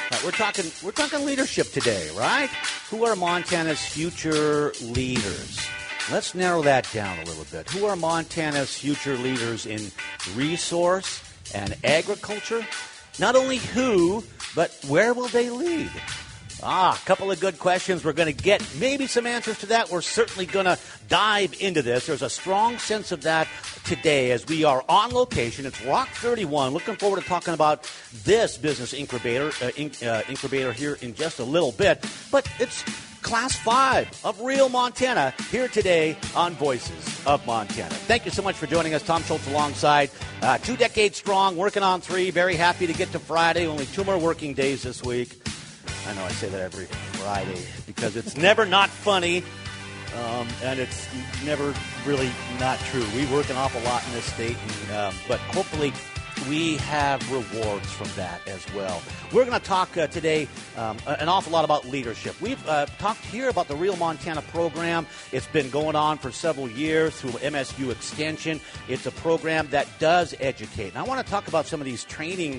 We're talking leadership today, right? Who are Montana's future leaders? Let's narrow that down a little bit. Who are Montana's future leaders in resource and agriculture? Not only who, but where will they lead? A couple of good questions. We're going to get maybe some answers to that. We're certainly going to dive into this. There's a strong sense of that today as we are on location. It's Rock 31. Looking forward to talking about this business incubator here in just a little bit. But it's Class 5 of Real Montana here today on Voices of Montana. Thank you so much for joining us. Tom Schultz alongside. 2 decades strong, working on 3. Very happy to get to Friday. Only 2 more working days this week. I know I say that every Friday because it's never not funny, and it's never really not true. We work an awful lot in this state, but hopefully we have rewards from that as well. We're going to talk today an awful lot about leadership. We've talked here about the Real Montana program. It's been going on for several years through MSU Extension. It's a program that does educate. And I want to talk about some of these training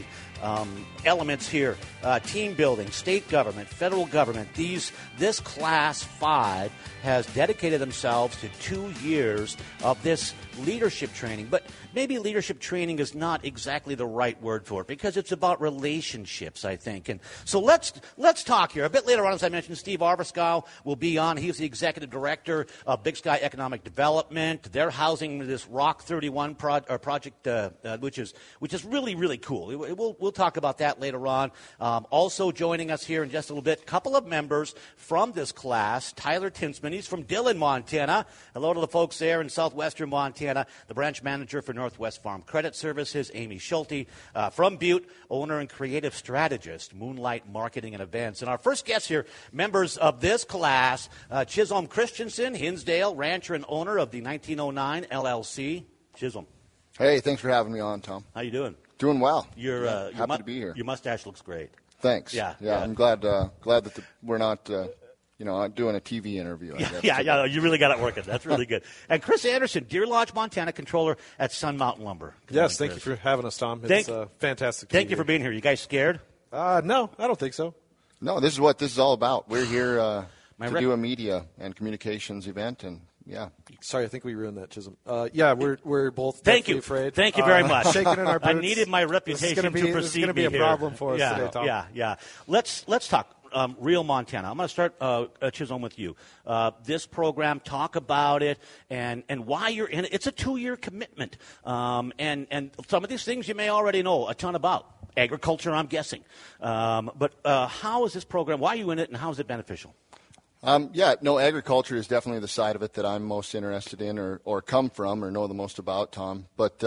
elements here. Team building, state government, federal government. This Class 5 has dedicated themselves to 2 years of this leadership training. But maybe leadership training is not exactly the right word for it because it's about relationships, I think. And so let's talk here. A bit later on, as I mentioned, Steve Arviskow will be on. He's the executive director of Big Sky Economic Development. They're housing this Rock 31 project, which is really, really cool. We'll talk about that later on. Also joining us here in just a little bit, a couple of members from this class. Tyler Tinsman, he's from Dillon, Montana. Hello to the folks there in southwestern Montana. The branch manager for Northwest Farm Credit Services, Amy Schulte. From Butte, owner and creative strategist, Moonlight Marketing and Events. And our first guests here, members of this class, Chisholm Christensen, Hinsdale, rancher and owner of the 1909 LLC. Chisholm. Hey, thanks for having me on, Tom. How you doing? Doing well. Happy to be here. Your mustache looks great. Thanks. Yeah. I'm glad that we're not, doing a TV interview. I guess. Yeah. You really got it working. That's really good. And Chris Anderson, Deer Lodge, Montana, controller at Sun Mountain Lumber. Yes, thank you for having us, Tom. It's fantastic. Thank you for being here. You guys scared? No, I don't think so. No, this is what this is all about. We're here to do a media and communications event, and yeah. Sorry, I think we ruined that, Chisholm. We're both afraid. Thank you very much. Shaking in our boots. I needed my reputation to proceed. This is going to be a problem for us today, Tom. Yeah. Let's talk Real Montana. I'm going to start, Chisholm, with you. This program, talk about it and why you're in it. It's a 2-year commitment. And some of these things you may already know a ton about. Agriculture, I'm guessing. But how is this program, why are you in it, and how is it beneficial? Agriculture is definitely the side of it that I'm most interested in or come from or know the most about, Tom. But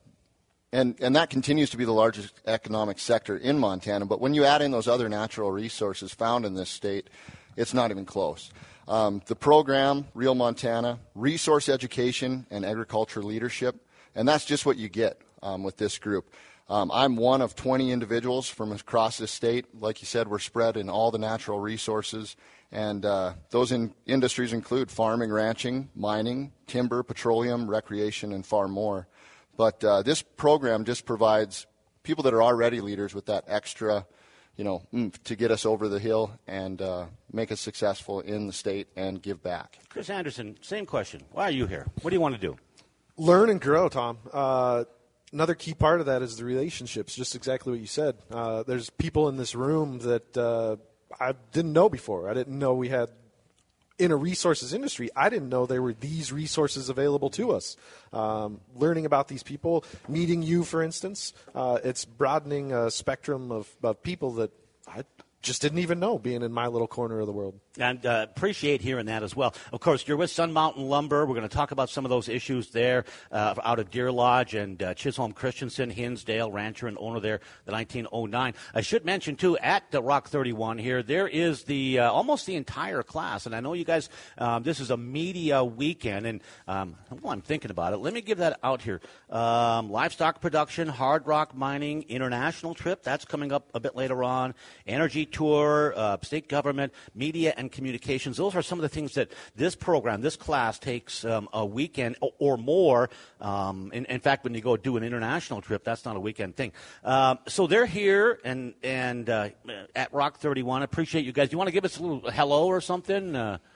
and that continues to be the largest economic sector in Montana. But when you add in those other natural resources found in this state, it's not even close. The program, Real Montana, resource education and agriculture leadership, and that's just what you get with this group. I'm one of 20 individuals from across this state. Like you said, we're spread in all the natural resources. And those industries include farming, ranching, mining, timber, petroleum, recreation, and far more. But this program just provides people that are already leaders with that extra, oomph to get us over the hill and make us successful in the state and give back. Chris Anderson, same question. Why are you here? What do you want to do? Learn and grow, Tom. Another key part of that is the relationships, just exactly what you said. There's people in this room that I didn't know before. I didn't know we had, in a resources industry, I didn't know there were these resources available to us. Learning about these people, meeting you, for instance, it's broadening a spectrum of people that I just didn't even know being in my little corner of the world. And appreciate hearing that as well. Of course, you're with Sun Mountain Lumber. We're going to talk about some of those issues there out of Deer Lodge and Chisholm Christensen, Hinsdale, rancher and owner there, the 1909. I should mention, too, at the Rock 31 here, there is the almost the entire class. And I know you guys, this is a media weekend. And I'm thinking about it. Let me give that out here. Livestock production, hard rock mining, international trip. That's coming up a bit later on. Energy tour, state government, media and and communications. Those are some of the things that this program, this class, takes a weekend or more. In fact, when you go do an international trip, that's not a weekend thing. So they're here and at Rock 31. I appreciate you guys. You want to give us a little hello or something?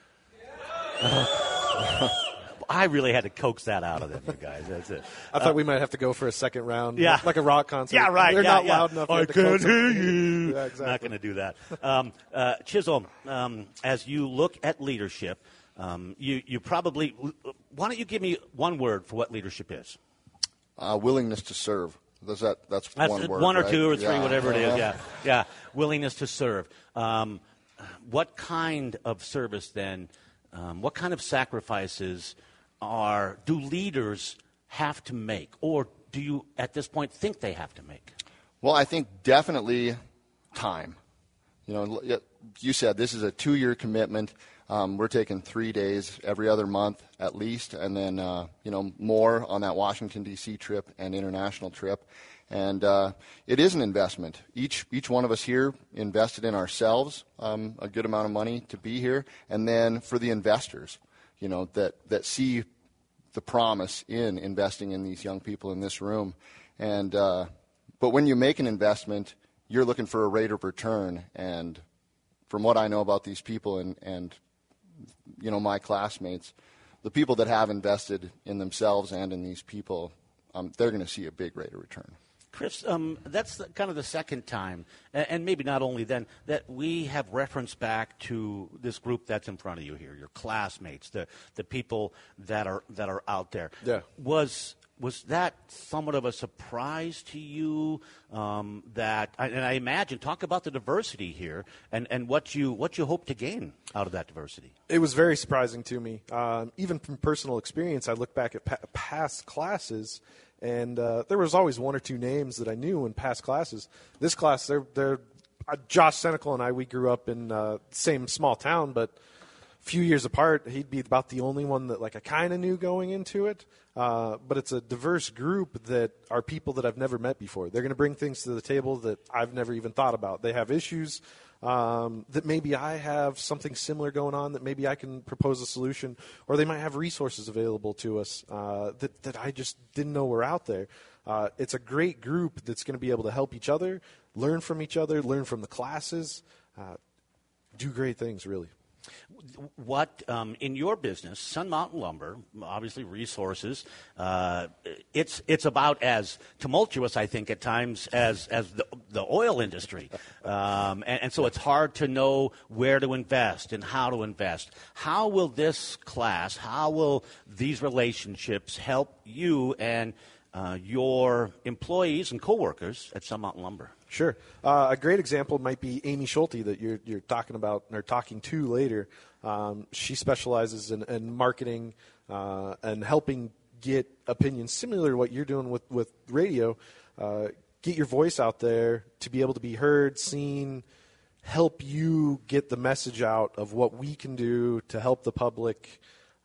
I really had to coax that out of them, you guys. That's it. I thought we might have to go for a second round, yeah. like a rock concert. Yeah, right. They're not loud enough. I can't hear you. Yeah, exactly. Not going to do that. Chisholm, as you look at leadership, you probably – why don't you give me one word for what leadership is? Willingness to serve. That's one word, one or right? two or three, yeah. whatever it is. Yeah. Willingness to serve. What kind of service then? What kind of sacrifices do leaders have to make, or do you at this point think they have to make? Well, I think definitely time. You said this is a 2-year commitment. We're taking 3 days every other month at least, and then more on that Washington D.C. trip and international trip. And it is an investment. Each one of us here invested in ourselves a good amount of money to be here, and then for the investors, that see the promise in investing in these young people in this room. And but when you make an investment, you're looking for a rate of return. And from what I know about these people and my classmates, the people that have invested in themselves and in these people, they're going to see a big rate of return. Chris, that's kind of the second time, and maybe not only then, that we have referenced back to this group that's in front of you here, your classmates, the people that are out there. Yeah. Was that somewhat of a surprise to you? And I imagine, talk about the diversity here and what you hope to gain out of that diversity. It was very surprising to me. Even from personal experience, I look back at past classes. And there was always one or two names that I knew in past classes. This class, they're Josh Senecal and I, we grew up in the same small town, but a few years apart. He'd be about the only one that I kind of knew going into it. But it's a diverse group that are people that I've never met before. They're going to bring things to the table that I've never even thought about. They have issues that maybe I have something similar going on that maybe I can propose a solution, or they might have resources available to us that I just didn't know were out there. It's a great group that's going to be able to help each other, learn from each other, learn from the classes, do great things, really. What, in your business, Sun Mountain Lumber, obviously resources, it's about as tumultuous, I think, at times as the oil industry. And so it's hard to know where to invest and how to invest. How will this class, how will these relationships help you and your employees and coworkers at Sun Mountain Lumber? Sure. A great example might be Amy Schulte that you're talking about or talking to later. She specializes in marketing and helping get opinions similar to what you're doing with radio. Get your voice out there to be able to be heard, seen, help you get the message out of what we can do to help the public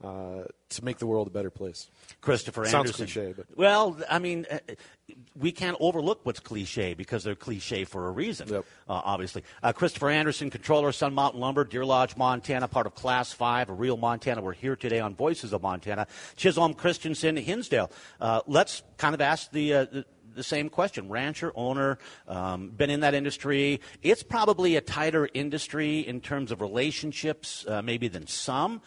to make the world a better place. Christopher Sounds Anderson. cliche, but well, I mean, we can't overlook what's cliche because they're cliche for a reason. Yep. Obviously, Christopher Anderson, controller, Sun Mountain Lumber, Deer Lodge, Montana, part of Class 5, a real Montana. We're here today on Voices of Montana. Chisholm Christensen, Hinsdale. Let's kind of ask the same question. Rancher, owner, been in that industry. It's probably a tighter industry in terms of relationships, maybe than some.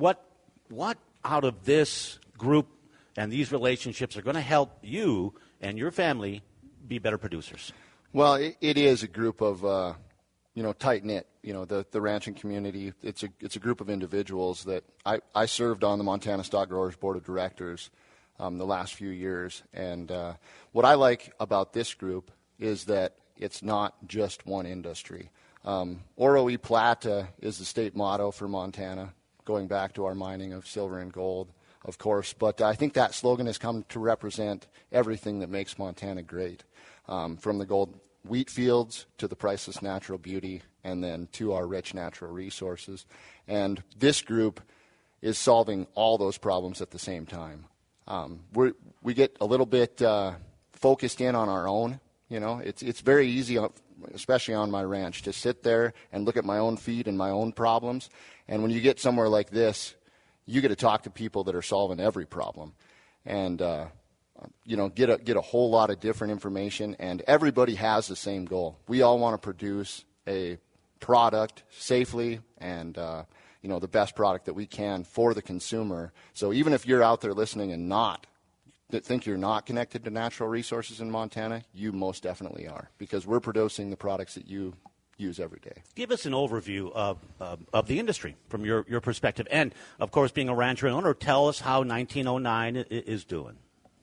What out of this group and these relationships are going to help you and your family be better producers? Well, it is a group of, tight-knit. The ranching community, it's a group of individuals that I served on the Montana Stock Growers Board of Directors the last few years. And what I like about this group is that it's not just one industry. Oro y Plata is the state motto for Montana, going back to our mining of silver and gold, of course. But I think that slogan has come to represent everything that makes Montana great, from the gold wheat fields to the priceless natural beauty and then to our rich natural resources. And this group is solving all those problems at the same time. We get a little bit focused in on our own. It's very easy especially on my ranch, to sit there and look at my own feed and my own problems. And when you get somewhere like this, you get to talk to people that are solving every problem, and get a whole lot of different information. And everybody has the same goal. We all want to produce a product safely and the best product that we can for the consumer. So even if you're out there listening and think you're not connected to natural resources in Montana, you most definitely are, because we're producing the products that you use every day. Give us an overview of the industry from your perspective. And, of course, being a rancher and owner, tell us how 1909 is doing.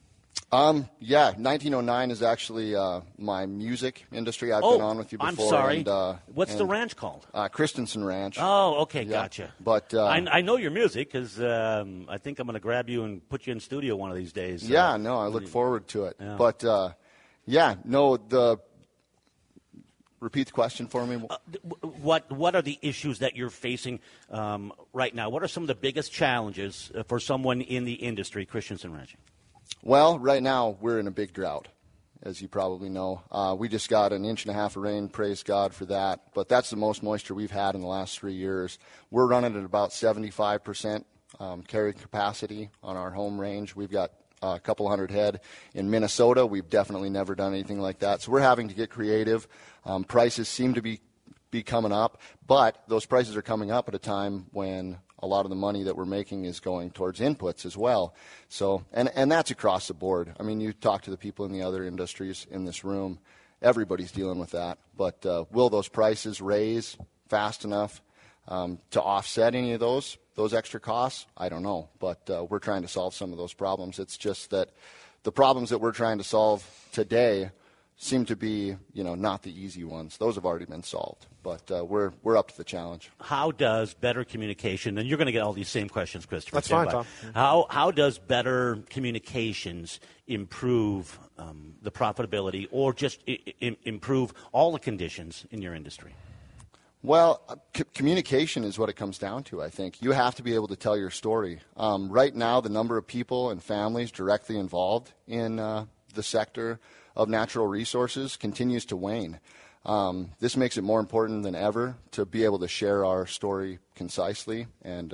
1909 is actually my music industry. I've been on with you before. I'm sorry. What's the and ranch called? Christensen Ranch. Oh, okay, Yeah. gotcha. But I know your music because I think I'm going to grab you and put you in studio one of these days. I look forward to it. Yeah. But, repeat the question for me. What are the issues that you're facing right now? What are some of the biggest challenges for someone in the industry, Christensen Ranching? Well, right now we're in a big drought, as you probably know. We just got 1.5 inches of rain, praise God for that. But that's the most moisture we've had in the last 3 years. We're running at about 75% carrying capacity on our home range. We've got a couple hundred head. In Minnesota, we've definitely never done anything like that. So we're having to get creative. Prices seem to be coming up, but those prices are coming up at a time when a lot of the money that we're making is going towards inputs as well. So, and that's across the board. I mean, you talk to the people in the other industries in this room, everybody's dealing with that. But will those prices raise fast enough to offset any of those extra costs? I don't know. But we're trying to solve some of those problems. It's just that the problems that we're trying to solve today seem to be, not the easy ones. Those have already been solved, but we're up to the challenge. How does better communication, and you're going to get all these same questions, Christopher. That's fine, Tom. How does better communications improve the profitability or just improve all the conditions in your industry? Well, communication is what it comes down to, I think. You have to be able to tell your story. Right now, the number of people and families directly involved in the sector of natural resources continues to wane. This makes it more important than ever to be able to share our story concisely and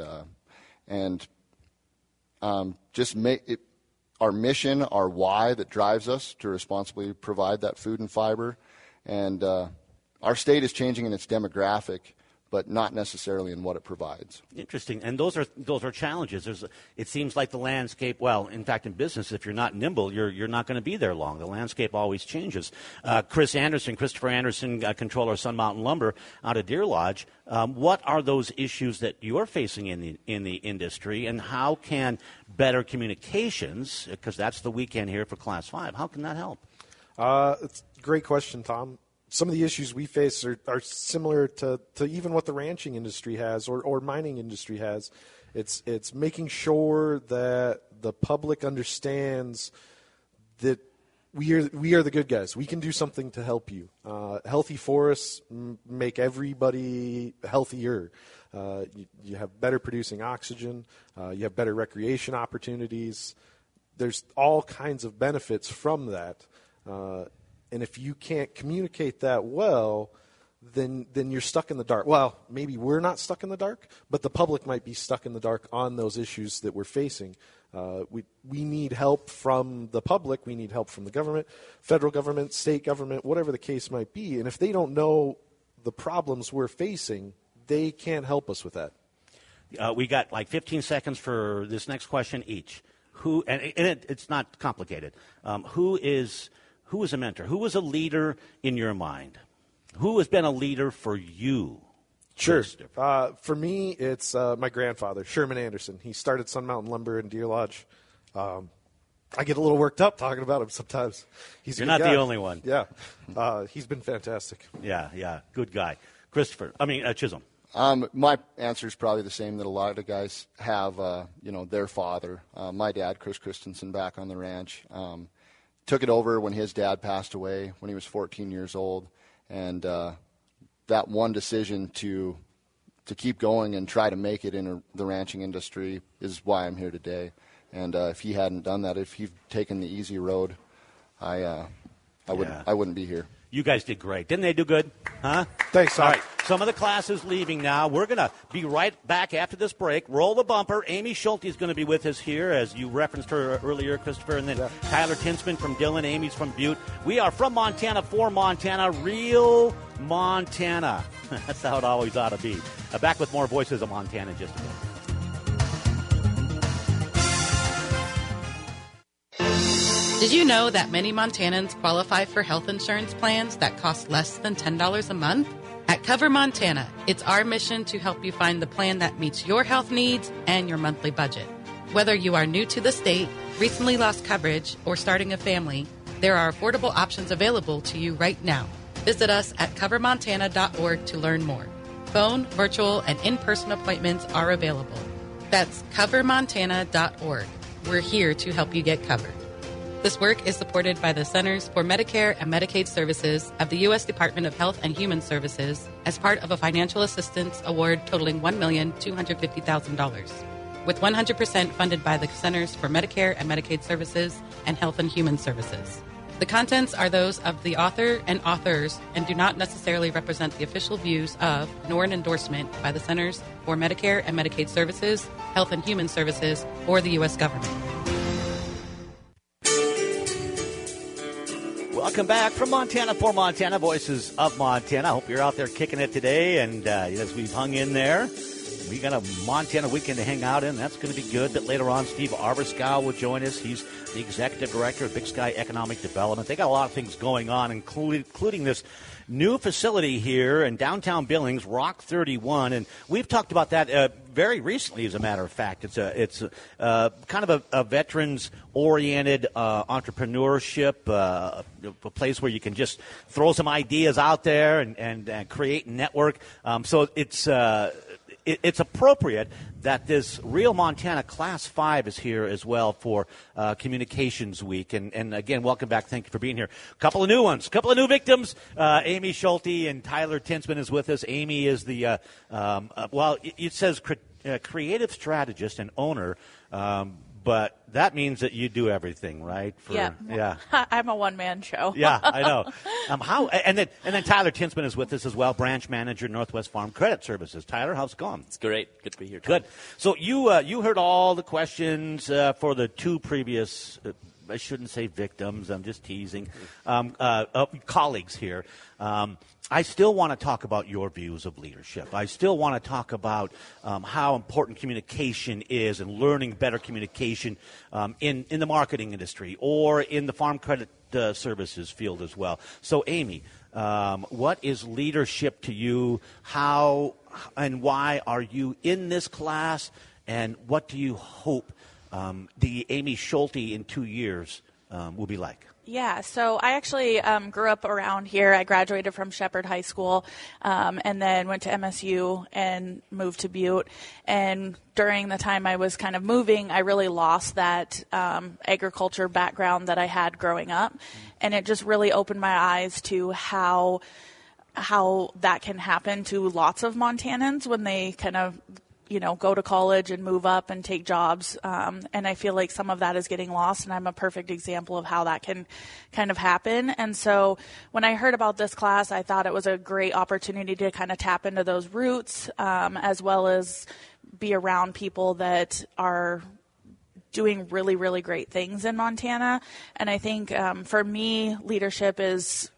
just make it our mission, our why that drives us to responsibly provide that food and fiber. And our state is changing in its demographic, but not necessarily in what it provides. Interesting. And those are challenges. It seems like the landscape, well, in fact, in business, if you're not nimble, you're not going to be there long. The landscape always changes. Christopher Anderson, controller of Sun Mountain Lumber out of Deer Lodge, what are those issues that you're facing in the industry, and how can better communications, because that's the weekend here for Class 5, how can that help? It's a great question, Tom. Some of the issues we face are similar to even what the ranching industry has or mining industry has. It's making sure that the public understands that we are the good guys. We can do something to help you. Healthy forests make everybody healthier. You have better producing oxygen. You have better recreation opportunities. There's all kinds of benefits from that. And if you can't communicate that well, then you're stuck in the dark. Well, maybe we're not stuck in the dark, but the public might be stuck in the dark on those issues that we're facing. We need help from the public. We need help from the government, federal government, state government, whatever the case might be. And if they don't know the problems we're facing, they can't help us with that. We got like 15 seconds for this next question each. It's not complicated. Who is a mentor? Who is a leader in your mind? Who has been a leader for you? Sure. For me, it's my grandfather, Sherman Anderson. He started Sun Mountain Lumber in Deer Lodge. I get a little worked up talking about him sometimes. You're not the only one. Yeah. He's been fantastic. Yeah. Good guy. Chisholm. My answer is probably the same that a lot of the guys have, their father. My dad, Chris Christensen, back on the ranch. Took it over when his dad passed away when he was 14 years old, and that one decision to keep going and try to make it in the ranching industry is why I'm here today. And if he hadn't done that, if he'd taken the easy road, I wouldn't be here. You guys did great. Didn't they do good? Huh? Thanks, Tom. All right. Some of the class is leaving now. We're going to be right back after this break. Roll the bumper. Amy Schulte is going to be with us here, as you referenced her earlier, Christopher. And then Tyler Tinsman from Dillon. Amy's from Butte. We are from Montana, for Montana, real Montana. That's how it always ought to be. Back with more Voices of Montana in just a minute. Did you know that many Montanans qualify for health insurance plans that cost less than $10 a month? At Cover Montana, it's our mission to help you find the plan that meets your health needs and your monthly budget. Whether you are new to the state, recently lost coverage, or starting a family, there are affordable options available to you right now. Visit us at covermontana.org to learn more. Phone, virtual, and in-person appointments are available. That's covermontana.org. We're here to help you get covered. This work is supported by the Centers for Medicare and Medicaid Services of the U.S. Department of Health and Human Services as part of a financial assistance award totaling $1,250,000, with 100% funded by the Centers for Medicare and Medicaid Services and Health and Human Services. The contents are those of the author and authors and do not necessarily represent the official views of, nor an endorsement by the Centers for Medicare and Medicaid Services, Health and Human Services, or the U.S. government. Welcome back from Montana, for Montana, Voices of Montana. I hope you're out there kicking it today, and as we've hung in there, we got a Montana weekend to hang out in. That's going to be good. But later on, Steve Arbuskau will join us. He's the executive director of Big Sky Economic Development. They got a lot of things going on, including this new facility here in downtown Billings, Rock 31, and we've talked about that very recently. As a matter of fact, it's kind of a veterans-oriented entrepreneurship, a place where you can just throw some ideas out there and create a network. So it's appropriate that this Real Montana Class 5 is here as well for Communications Week. And again, welcome back. Thank you for being here. A couple of new ones, a couple of new victims. Amy Schulte and Tyler Tinsman is with us. Amy is the, it says creative strategist and owner, but that means that you do everything, right? Yeah. I'm a one-man show. Yeah, I know. And then Tyler Tinsman is with us as well, branch manager, Northwest Farm Credit Services. Tyler, how's it going? It's great. Good to be here, Tom. Good. So you heard all the questions for the two previous. I shouldn't say victims. I'm just teasing. Colleagues here. I still want to talk about your views of leadership. I still want to talk about how important communication is and learning better communication in the marketing industry or in the farm credit services field as well. So, Amy, what is leadership to you? How and why are you in this class? And what do you hope the Amy Schulte in 2 years will be like? Yeah, so I actually grew up around here. I graduated from Shepherd High School and then went to MSU and moved to Butte. And during the time I was kind of moving, I really lost that agriculture background that I had growing up. And it just really opened my eyes to how that can happen to lots of Montanans when they kind of go to college and move up and take jobs. And I feel like some of that is getting lost, and I'm a perfect example of how that can kind of happen. And so when I heard about this class, I thought it was a great opportunity to kind of tap into those roots, as well as be around people that are doing really, really great things in Montana. And I think for me, leadership is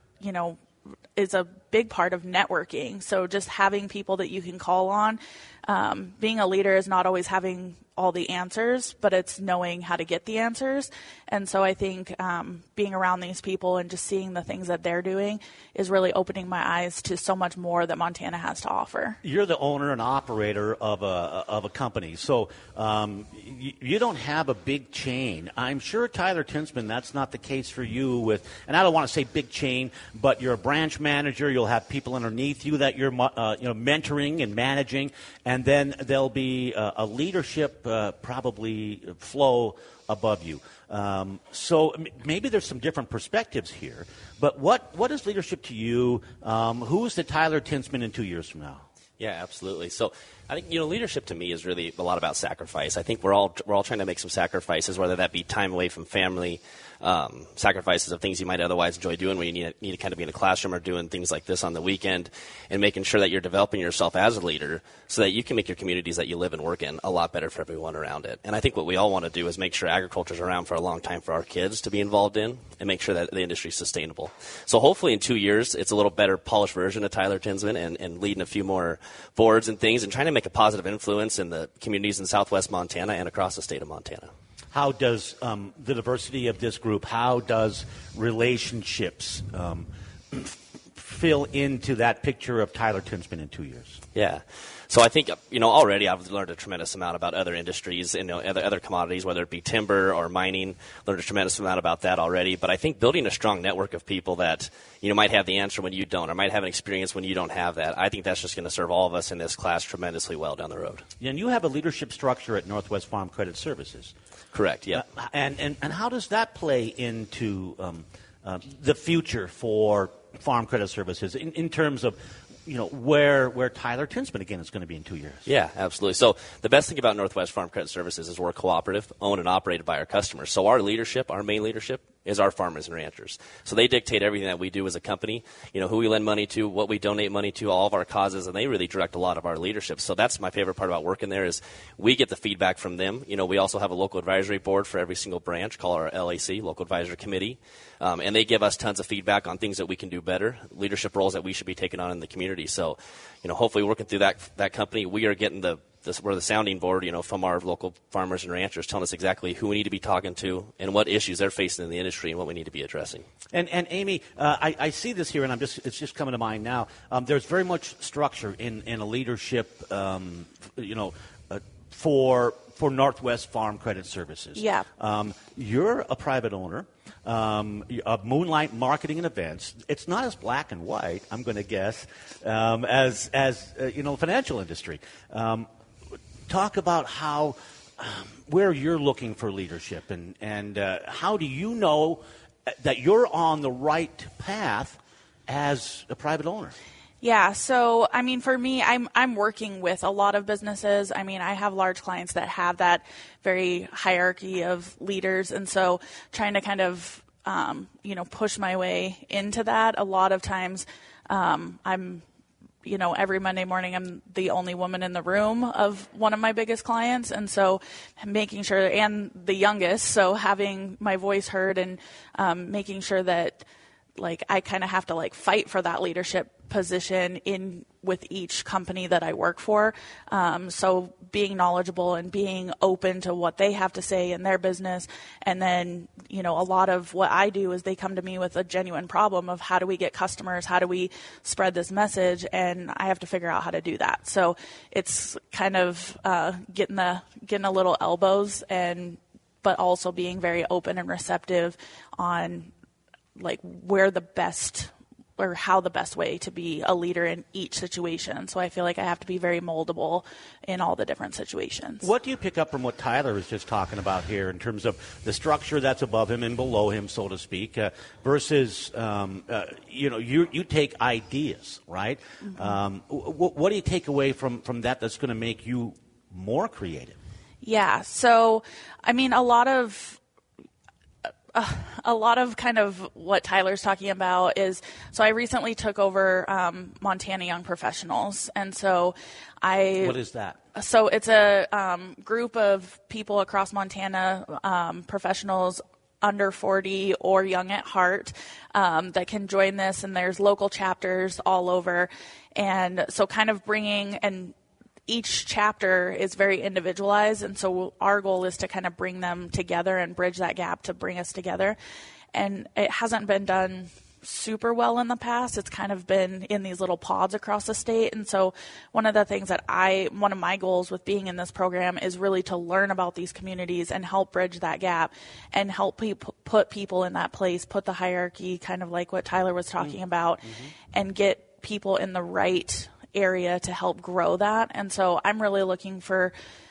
a big part of networking. So just having people that you can call on. Being a leader is not always having all the answers, but it's knowing how to get the answers. And so I think being around these people and just seeing the things that they're doing is really opening my eyes to so much more that Montana has to offer. You're the owner and operator of a company, so you don't have a big chain. I'm sure, Tyler Tinsman, that's not the case for you and I don't want to say big chain, but you're a branch manager. You'll have people underneath you that you're mentoring and managing, and then there'll be a leadership probably flow above you. So maybe there's some different perspectives here, but what is leadership to you? Who is the Tyler Tinsman in 2 years from now? Yeah, absolutely. So I think, leadership to me is really a lot about sacrifice. I think we're all trying to make some sacrifices, whether that be time away from family, sacrifices of things you might otherwise enjoy doing when you need to kind of be in a classroom or doing things like this on the weekend, and making sure that you're developing yourself as a leader so that you can make your communities that you live and work in a lot better for everyone around it. And I think what we all want to do is make sure agriculture is around for a long time for our kids to be involved in, and make sure that the industry is sustainable. So hopefully in 2 years, it's a little better polished version of Tyler Tinsman and leading a few more boards and things and trying to make a positive influence in the communities in southwest Montana and across the state of Montana. How does the diversity of this group, how does relationships fill into that picture of Tyler Tinsman in 2 years? Yeah. So I think, already I've learned a tremendous amount about other industries and other commodities, whether it be timber or mining. Learned a tremendous amount about that already. But I think building a strong network of people that, might have the answer when you don't, or might have an experience when you don't have that, I think that's just going to serve all of us in this class tremendously well down the road. And you have a leadership structure at Northwest Farm Credit Services. Correct, yeah. And how does that play into the future for Farm Credit Services in terms of, where Tyler Tinsman, again, is going to be in 2 years? Yeah, absolutely. So the best thing about Northwest Farm Credit Services is we're cooperative, owned and operated by our customers. So our leadership, our main leadership, is our farmers and ranchers. So they dictate everything that we do as a company, who we lend money to, what we donate money to, all of our causes, and they really direct a lot of our leadership. So that's my favorite part about working there is we get the feedback from them. We also have a local advisory board for every single branch called our LAC, Local Advisory Committee, and they give us tons of feedback on things that we can do better, leadership roles that we should be taking on in the community. So, hopefully working through that company, we are getting we're the sounding board, from our local farmers and ranchers, telling us exactly who we need to be talking to and what issues they're facing in the industry and what we need to be addressing. And Amy, I see this here, and it's just coming to mind now. There's very much structure in a leadership, for Northwest Farm Credit Services. Yeah. You're a private owner of Moonlight Marketing and Events. It's not as black and white, I'm going to guess, as financial industry. Talk about how where you're looking for leadership, and how do you know that you're on the right path as a private owner? Yeah, so for me, I'm working with a lot of businesses. I have large clients that have that very hierarchy of leaders, and so trying to kind of push my way into that. A lot of times, I'm every Monday morning I'm the only woman in the room of one of my biggest clients, and so making sure, and the youngest, so having my voice heard and making sure that I kind of have to fight for that leadership position in with each company that I work for. So being knowledgeable and being open to what they have to say in their business. And then, a lot of what I do is they come to me with a genuine problem of how do we get customers? How do we spread this message? And I have to figure out how to do that. So it's kind of getting a little elbows, but also being very open and receptive on where the best or how the best way to be a leader in each situation. So I feel like I have to be very moldable in all the different situations. What do you pick up from what Tyler was just talking about here in terms of the structure that's above him and below him, so to speak, versus, you take ideas, right? Mm-hmm. What do you take away from that that's going to make you more creative? Yeah. So, a lot of kind of what Tyler's talking about is, so I recently took over Montana Young Professionals, and so What is that? So it's a group of people across Montana, professionals under 40 or young at heart, that can join this, and there's local chapters all over, and so kind of bringing, and each chapter is very individualized, and so our goal is to kind of bring them together and bridge that gap to bring us together. And it hasn't been done super well in the past. It's kind of been in these little pods across the state. And so one of the things that one of my goals with being in this program is really to learn about these communities and help bridge that gap and help put people in that place, put the hierarchy, kind of like what Tyler was talking about, and get people in the right area to help grow that. And so I'm really looking for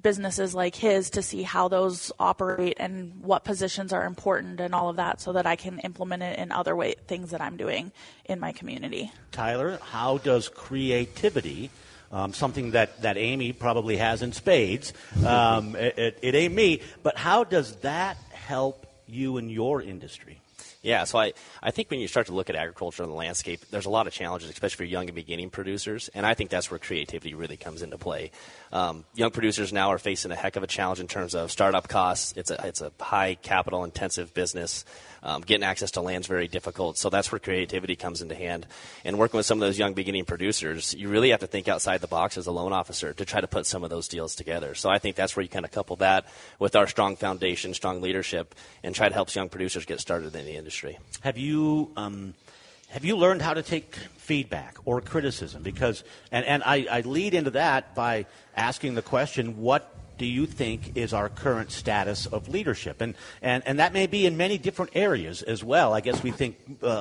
businesses like his to see how those operate and what positions are important and all of that, so that I can implement it in other things that I'm doing in my community. Tyler, how does creativity, something that Amy probably has in spades, it ain't me, but how does that help you in your industry? Yeah, so I think when you start to look at agriculture and the landscape, there's a lot of challenges, especially for young and beginning producers, and I think that's where creativity really comes into play. Young producers now are facing a heck of a challenge in terms of startup costs. It's a high capital-intensive business. Getting access to land is very difficult, so that's where creativity comes into hand. And working with some of those young beginning producers, you really have to think outside the box as a loan officer to try to put some of those deals together. So I think that's where you kind of couple that with our strong foundation, strong leadership, and try to help young producers get started in the industry. Have you learned how to take feedback or criticism? Because and I lead into that by asking the question, what do you think is our current status of leadership? And that may be in many different areas as well. I guess we think,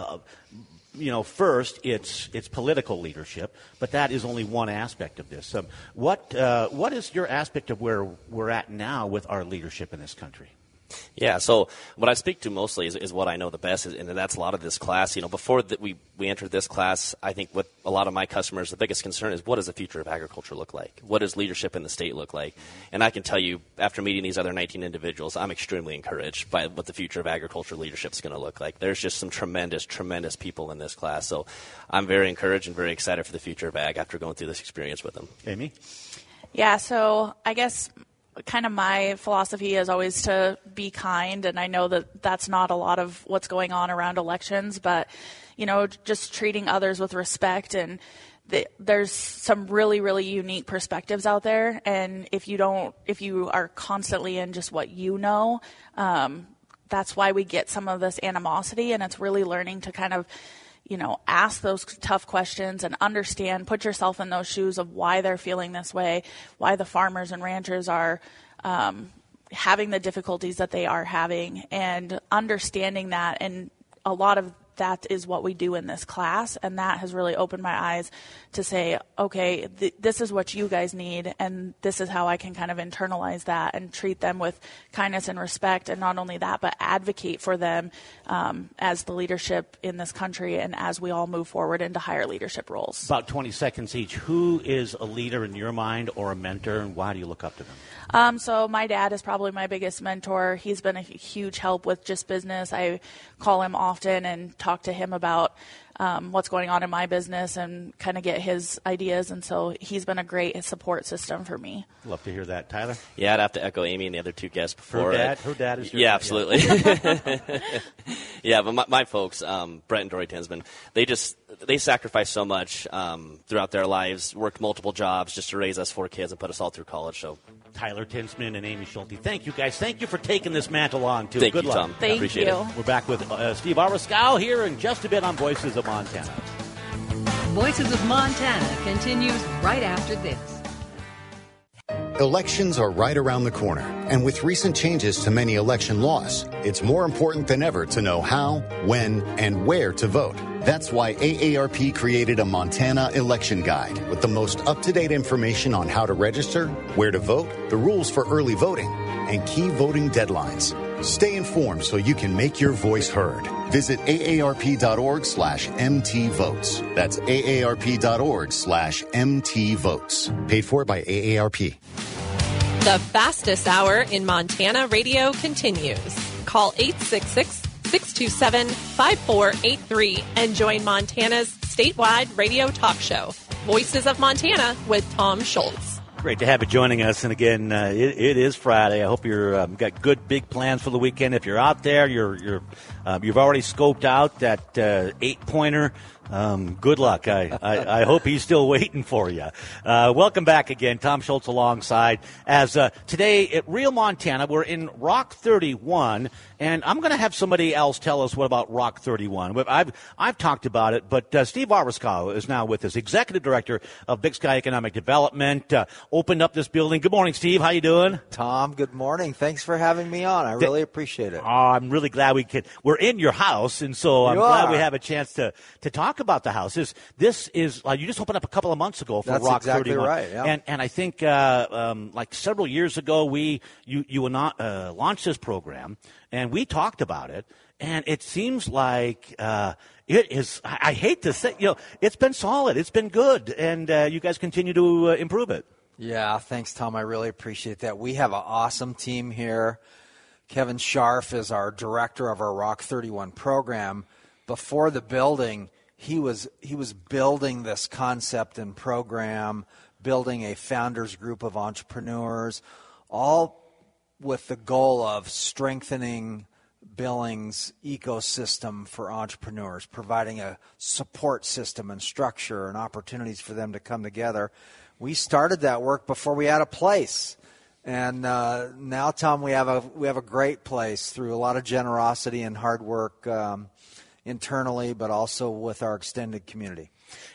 first it's political leadership, but that is only one aspect of this. What is your aspect of where we're at now with our leadership in this country? Yeah, so what I speak to mostly is what I know the best, and that's a lot of this class. Before we entered this class, I think with a lot of my customers, the biggest concern is, what does the future of agriculture look like? What does leadership in the state look like? And I can tell you, after meeting these other 19 individuals, I'm extremely encouraged by what the future of agriculture leadership is going to look like. There's just some tremendous, tremendous people in this class. So I'm very encouraged and very excited for the future of ag after going through this experience with them. Amy? Yeah, so I guess kind of my philosophy is always to be kind, and I know that that's not a lot of what's going on around elections, but just treating others with respect, and there's some really, really unique perspectives out there, and if you are constantly in just what that's why we get some of this animosity, and it's really learning to kind of ask those tough questions and understand, put yourself in those shoes of why they're feeling this way, why the farmers and ranchers are having the difficulties that they are having, and understanding that. And a lot of that is what we do in this class, and that has really opened my eyes to say, okay, this is what you guys need, and this is how I can kind of internalize that and treat them with kindness and respect, and not only that, but advocate for them as the leadership in this country and as we all move forward into higher leadership roles. About 20 seconds each. Who is a leader in your mind or a mentor, and why do you look up to them? So my dad is probably my biggest mentor. He's been a huge help with just business. I call him often and talk to him about what's going on in my business and kind of get his ideas. And so he's been a great support system for me. Love to hear that. Tyler? Yeah, I'd have to echo Amy and the other two guests before. Her dad is your Yeah, absolutely. Yeah, but my folks, Brett and Dory Tinsman, they sacrificed so much throughout their lives, worked multiple jobs just to raise us 4 kids and put us all through college. So Tyler Tinsman and Amy Schulte, thank you guys. Thank you for taking this mantle on, too. Thank Good you, luck. Tom. Thank Appreciate you. it. We're back with Steve Arwaskow here in just a bit on Voices of Montana. Voices of Montana continues right after this. Elections are right around the corner, and with recent changes to many election laws, it's more important than ever to know how, when, and where to vote. That's why AARP created a Montana election guide with the most up-to-date information on how to register, where to vote, the rules for early voting, and key voting deadlines. Stay informed so you can make your voice heard. Visit aarp.org/mtvotes. That's aarp.org/mtvotes. Paid for by AARP. The fastest hour in Montana radio continues. Call 866-627-5483 and join Montana's statewide radio talk show, Voices of Montana with Tom Schultz. Great to have you joining us. And again, it is Friday. I hope you're got good big plans for the weekend. If you're out there, you've already scoped out that 8-pointer. Good luck. I hope he's still waiting for you. Welcome back again. Tom Schultz alongside. As today at Real Montana, we're in Rock 31, and I'm going to have somebody else tell us what about Rock 31. I've talked about it, but Steve Arwaskow is now with us, Executive Director of Big Sky Economic Development. Opened up this building. Good morning, Steve. How you doing? Tom, good morning. Thanks for having me on. I really appreciate it. I'm really glad we're in your house, and so I'm glad we have a chance to talk about the house. This is you just opened up a couple of months ago for That's Rock exactly 31. Right, yeah. And I think like several years ago, you launched this program, and we talked about it. And it seems like it is. I hate to say, it's been solid. It's been good, and you guys continue to improve it. Yeah, thanks, Tom. I really appreciate that. We have an awesome team here. Kevin Scharf is our director of our Rock 31 program. Before the building, he was building this concept and program, building a founders group of entrepreneurs, all with the goal of strengthening Billings' ecosystem for entrepreneurs, providing a support system and structure and opportunities for them to come together. We started that work before we had a place, and now, Tom, we have a great place through a lot of generosity and hard work internally, but also with our extended community.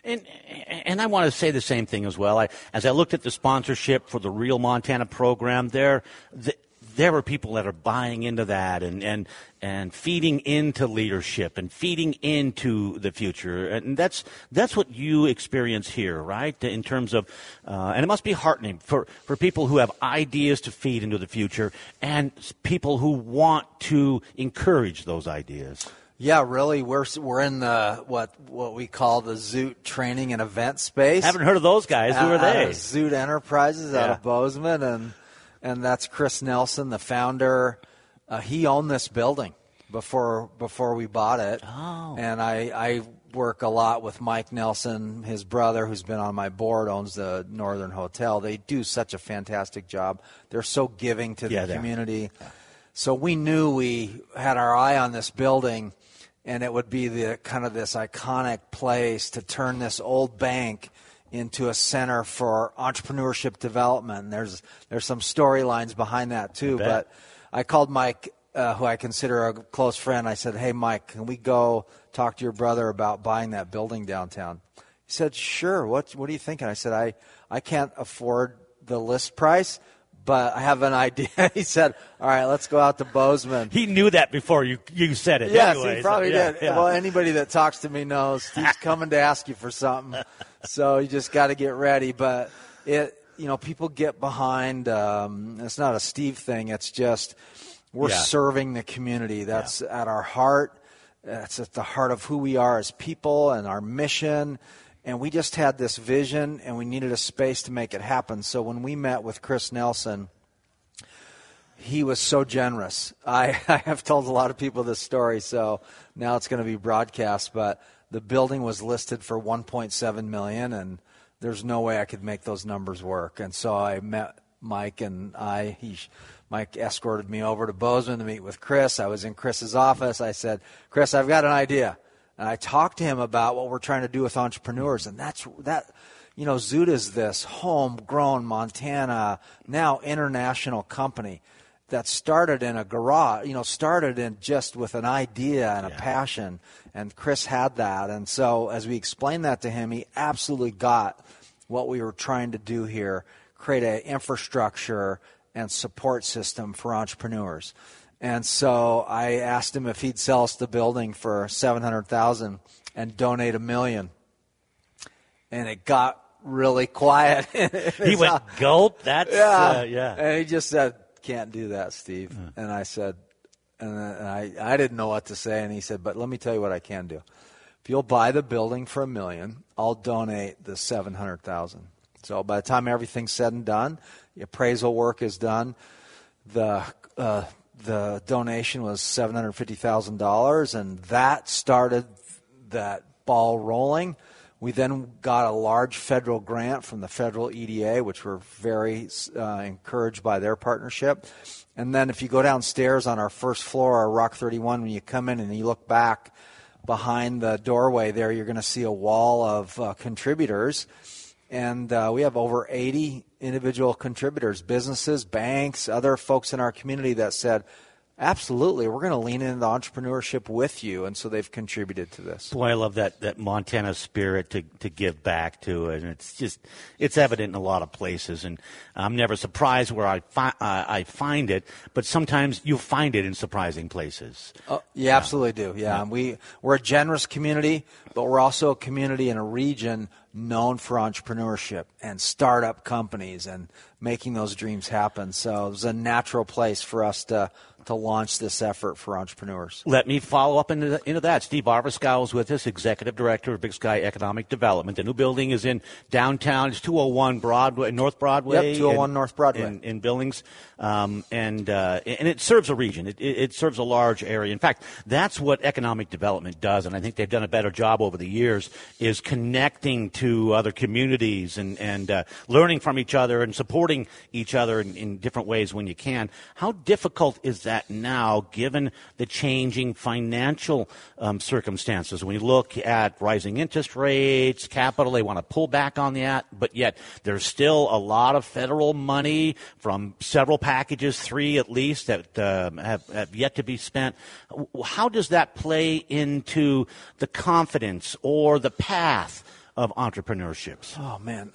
And I want to say the same thing as well. As I looked at the sponsorship for the Real Montana program, there are people that are buying into that and feeding into leadership and feeding into the future. And that's what you experience here, right? In terms of, and it must be heartening for people who have ideas to feed into the future and people who want to encourage those ideas. Yeah, really, we're in the what we call the Zoot training and event space. Haven't heard of those guys. Who are they? Zoot Enterprises out of Bozeman, and that's Chris Nelson, the founder. He owned this building before we bought it. Oh. And I work a lot with Mike Nelson, his brother, who's been on my board, owns the Northern Hotel. They do such a fantastic job. They're so giving to the community. Yeah. So we knew we had our eye on this building, and it would be the kind of this iconic place to turn this old bank into a center for entrepreneurship development. There's some storylines behind that too. But I called Mike, who I consider a close friend. I said, "Hey, Mike, can we go talk to your brother about buying that building downtown?" He said, "Sure. What are you thinking?" I said, I can't afford the list price, but I have an idea. He said, "All right, let's go out to Bozeman." He knew that before you said it. Yes, anyways. He probably did. Yeah. Well, anybody that talks to me knows Steve's coming to ask you for something, so you just got to get ready. But people get behind. It's not a Steve thing. It's just we're serving the community. That's at our heart. That's at the heart of who we are as people and our mission. And we just had this vision, and we needed a space to make it happen. So when we met with Chris Nelson, he was so generous. I have told a lot of people this story, so now it's going to be broadcast. But the building was listed for $1.7 million, and there's no way I could make those numbers work. And so I met Mike, and Mike escorted me over to Bozeman to meet with Chris. I was in Chris's office. I said, "Chris, I've got an idea." And I talked to him about what we're trying to do with entrepreneurs, and Zoot is this homegrown Montana, now international company that started in a garage, started in just with an idea and a passion, and Chris had that. And so as we explained that to him, he absolutely got what we were trying to do here, create an infrastructure and support system for entrepreneurs. And so I asked him if he'd sell us the building for $700,000 and donate $1 million. And it got really quiet. He went, "Gulp." That's And he just said, "Can't do that, Steve." And I said, and I didn't know what to say. And he said, "But let me tell you what I can do. If you'll buy the building for $1 million, I'll donate the $700,000." So by the time everything's said and done, the appraisal work is done, the donation was $750,000, and that started that ball rolling. We then got a large federal grant from the federal EDA, which we're very encouraged by their partnership. And then if you go downstairs on our first floor, our Rock 31, when you come in and you look back behind the doorway there, you're going to see a wall of contributors. And we have over 80 individual contributors, businesses, banks, other folks in our community that said, Absolutely. We're going to lean into entrepreneurship with you, and so they've contributed to this. Boy, I love that Montana spirit to give back to, and it's evident in a lot of places, and I'm never surprised where I find it, but sometimes you find it in surprising places. Oh, you absolutely do, yeah. We're a generous community, but we're also a community in a region known for entrepreneurship and startup companies and making those dreams happen. So it was a natural place for us to launch this effort for entrepreneurs. Let me follow up into that. Steve Arviskow is with us, Executive Director of Big Sky Economic Development. The new building is in downtown. It's 201 Broadway, North Broadway. Yep, 201 North Broadway. In Billings. And it serves a region. It serves a large area. In fact, that's what economic development does, and I think they've done a better job over the years, is connecting to other communities and learning from each other and supporting each other in different ways when you can. How difficult is that now, given the changing financial circumstances? When you look at rising interest rates, capital, they want to pull back on that, but yet there's still a lot of federal money from several packages, 3 at least, that have yet to be spent. How does that play into the confidence or the path of entrepreneurship? Oh man,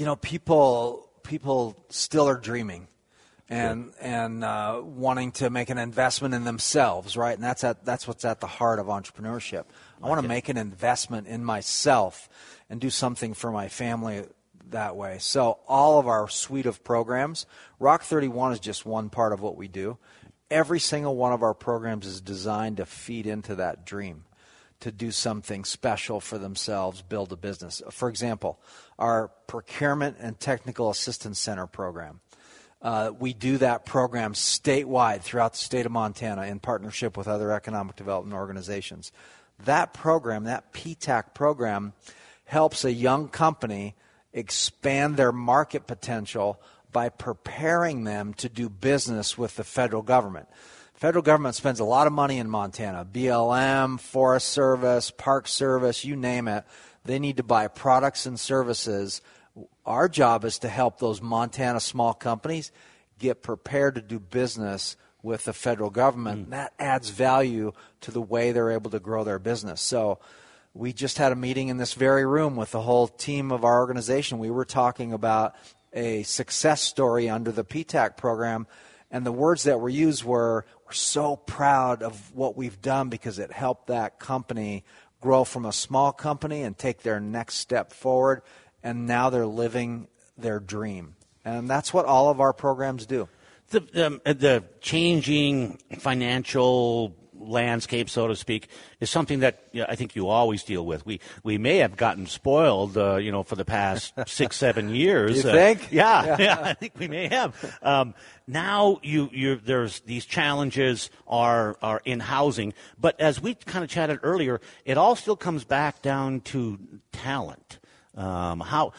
people still are dreaming and wanting to make an investment in themselves, right? And that's what's at the heart of entrepreneurship. I want to make an investment in myself and do something for my family that way. So all of our suite of programs, Rock 31 is just one part of what we do. Every single one of our programs is designed to feed into that dream, to do something special for themselves, build a business. For example, our Procurement and Technical Assistance Center program. We do that program statewide throughout the state of Montana in partnership with other economic development organizations. That program, that PTAC program, helps a young company expand their market potential by preparing them to do business with the federal government. Federal government spends a lot of money in Montana. BLM, Forest Service, Park Service, you name it. They need to buy products and services. Our job is to help those Montana small companies get prepared to do business with the federal government. That adds value to the way they're able to grow their business. So we just had a meeting in this very room with the whole team of our organization. We were talking about a success story under the PTAC program, and the words that were used were, we're so proud of what we've done because it helped that company grow from a small company and take their next step forward, and now they're living their dream. And that's what all of our programs do. The changing financial landscape, so to speak, is something that I think you always deal with. We may have gotten spoiled, for the past 6-7 years. You think? Yeah, I think we may have. Now there's these challenges are in housing, but as we kind of chatted earlier, it all still comes back down to talent. Talk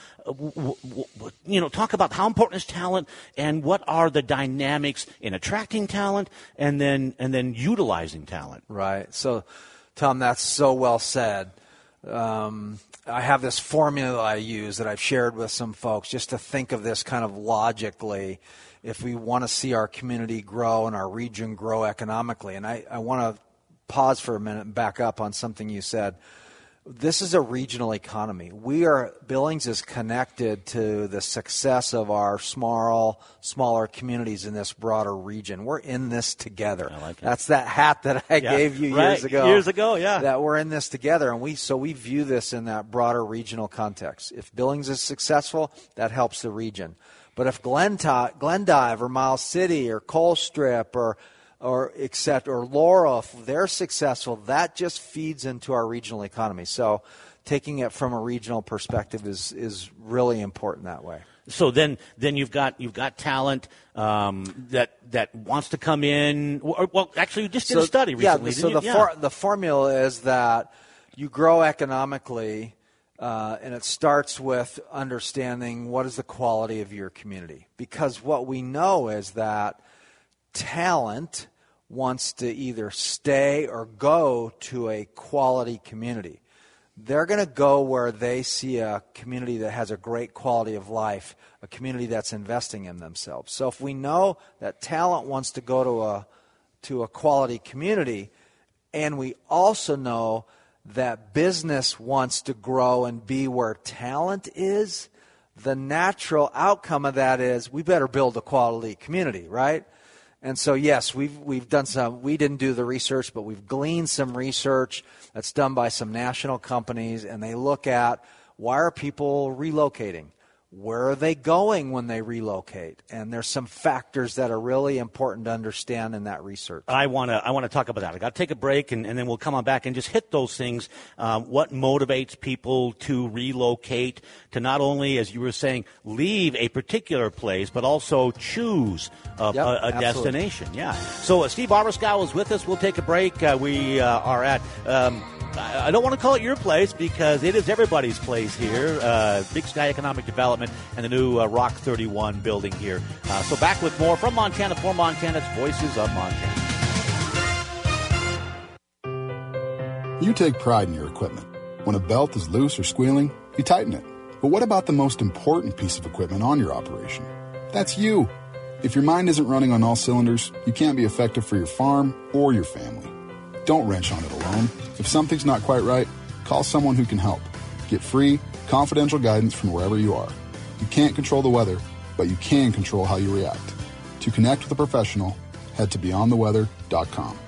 about how important is talent and what are the dynamics in attracting talent and then utilizing talent. Right. So, Tom, that's so well said. I have this formula I use that I've shared with some folks just to think of this kind of logically if we want to see our community grow and our region grow economically. And I want to pause for a minute and back up on something you said. This is a regional economy. Billings is connected to the success of our smaller communities in this broader region. We're in this together. I like it. That's that hat that I gave you years ago. Years ago, yeah. That we're in this together, and we view this in that broader regional context. If Billings is successful, that helps the region. But if Glendive or Miles City or Colstrip or Laurel, if they're successful, that just feeds into our regional economy. So taking it from a regional perspective is really important that way. So then you've got talent that wants to come in. Well, actually, you just did a study recently. The formula is that you grow economically, and it starts with understanding what is the quality of your community. Because what we know is that talent wants to either stay or go to a quality community. They're going to go where they see a community that has a great quality of life, a community that's investing in themselves. So if we know that talent wants to go to to a quality community, and we also know that business wants to grow and be where talent is, the natural outcome of that is we better build a quality community, right? And so, yes, we've done some. We didn't do the research, but we've gleaned some research that's done by some national companies, and they look at why are people relocating? Where are they going when they relocate? And there's some factors that are really important to understand in that research. I want to talk about that. I got to take a break, and then we'll come on back and just hit those things. What motivates people to relocate, to not only, as you were saying, leave a particular place, but also choose a destination. Yeah. So Steve Arbuskol is with us. We'll take a break. We are at... I don't want to call it your place because it is everybody's place here. Big Sky Economic Development and the new Rock 31 building here. So back with more from Montana for Montana's Voices of Montana. You take pride in your equipment. When a belt is loose or squealing, you tighten it. But what about the most important piece of equipment on your operation? That's you. If your mind isn't running on all cylinders, you can't be effective for your farm or your family. Don't wrench on it alone. If something's not quite right, call someone who can help. Get free, confidential guidance from wherever you are. You can't control the weather, but you can control how you react. To connect with a professional, head to beyondtheweather.com.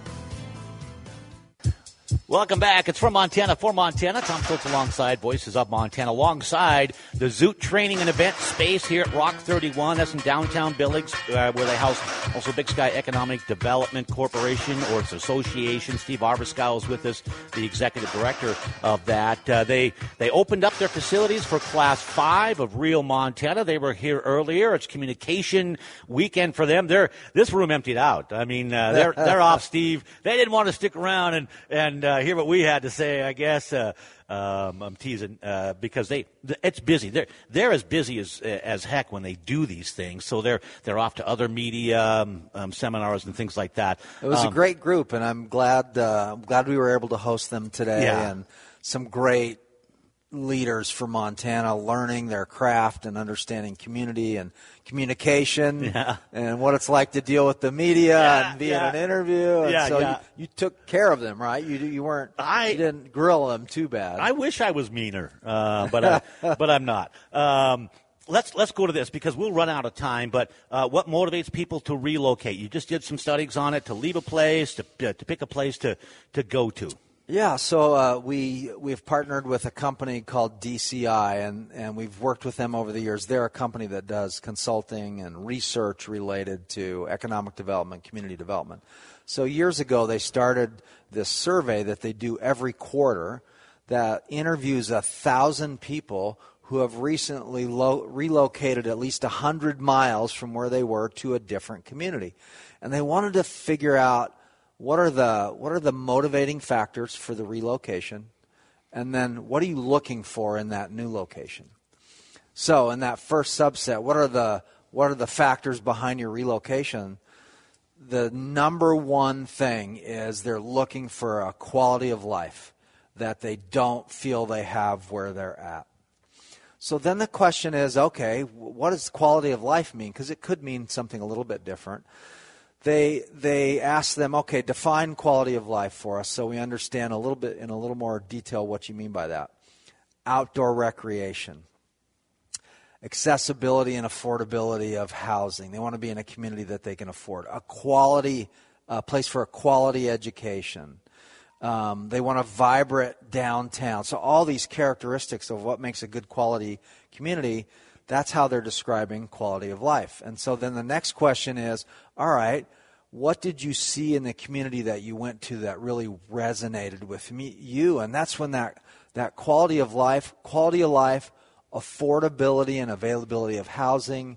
Welcome back. It's from Montana for Montana. Tom Schultz alongside Voices of Montana, alongside the Zoot Training and Event Space here at Rock 31. That's in downtown Billings, where they house also Big Sky Economic Development Corporation, or its association. Steve Arbuskol is with us, the executive director of that. They opened up their facilities for Class 5 of Real Montana. They were here earlier. It's communication weekend for them. This room emptied out. I mean, they're off, Steve. They didn't want to stick around and hear what we had to say, I guess. I'm teasing because it's busy. They're as busy as heck when they do these things. So they're off to other media seminars and things like that. It was a great group, and I'm glad we were able to host them today. Yeah. And some great leaders from Montana learning their craft and understanding community and communication and what it's like to deal with the media and be in an interview. And you took care of them, right? You didn't grill them too bad. I wish I was meaner, but I'm not. Let's go to this because we'll run out of time. But what motivates people to relocate? You just did some studies on it, to leave a place, to pick a place to go to. Yeah, so we've partnered with a company called DCI, and we've worked with them over the years. They're a company that does consulting and research related to economic development, community development. So years ago, they started this survey that they do every quarter that interviews 1,000 people who have recently relocated at least 100 miles from where they were to a different community. And they wanted to figure out what are the motivating factors for the relocation, and then what are you looking for in that new location? So in that first subset, what are the factors behind your relocation? The number one thing is they're looking for a quality of life that they don't feel they have where they're at. So then the question is, okay, what does quality of life mean? Because it could mean something a little bit different. They ask them, okay, define quality of life for us so we understand a little bit in a little more detail what you mean by that. Outdoor recreation, accessibility and affordability of housing. They want to be in a community that they can afford. A place for a quality education. They want a vibrant downtown. So all these characteristics of what makes a good quality community, that's how they're describing quality of life. And so then the next question is, all right, what did you see in the community that you went to that really resonated with you? And that's when that quality of life, affordability and availability of housing,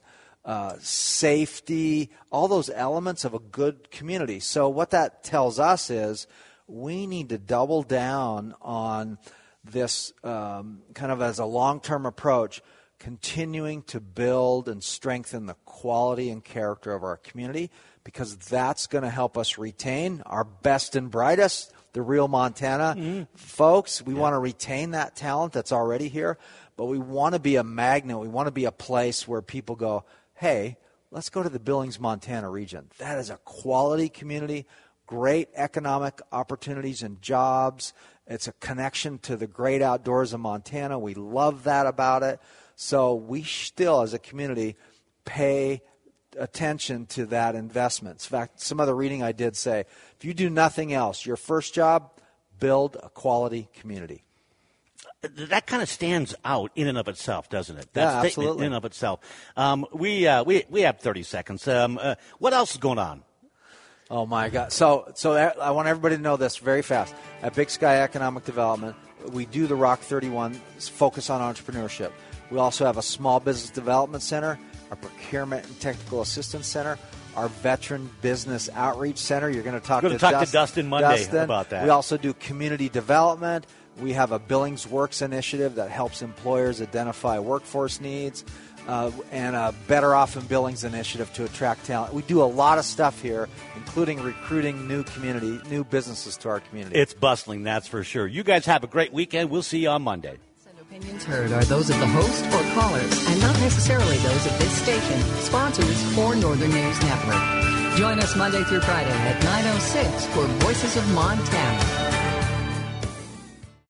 safety, all those elements of a good community. So what that tells us is we need to double down on this kind of as a long-term approach, continuing to build and strengthen the quality and character of our community, because that's going to help us retain our best and brightest, the real Montana folks. We want to retain that talent that's already here, but we want to be a magnet. We want to be a place where people go, hey, let's go to the Billings, Montana region. That is a quality community great economic opportunities and jobs. It's a connection to the great outdoors of Montana. We love that about it. So we still, as a community, pay attention to that investment. In fact, some of the reading I did say, if you do nothing else, your first job, build a quality community. That kind of stands out in and of itself, doesn't it? Yeah, That statement absolutely. in and of itself. We have 30 seconds. What else is going on? Oh, my God. So I want everybody to know this very fast. At Big Sky Economic Development, we do the Rock 31 focus on entrepreneurship. We also have a small business development center, a procurement and technical assistance center, our veteran business outreach center. You're going to talk to Dustin Monday about that. We also do community development. We have a Billings Works initiative that helps employers identify workforce needs, and a Better Off in Billings initiative to attract talent. We do a lot of stuff here, including recruiting new businesses to our community. It's bustling, that's for sure. You guys have a great weekend. We'll see you on Monday. Opinions heard are those of the host or callers and not necessarily those of this station, sponsors, or Northern News Network. Join us Monday through Friday at 9:06 for Voices of Montana.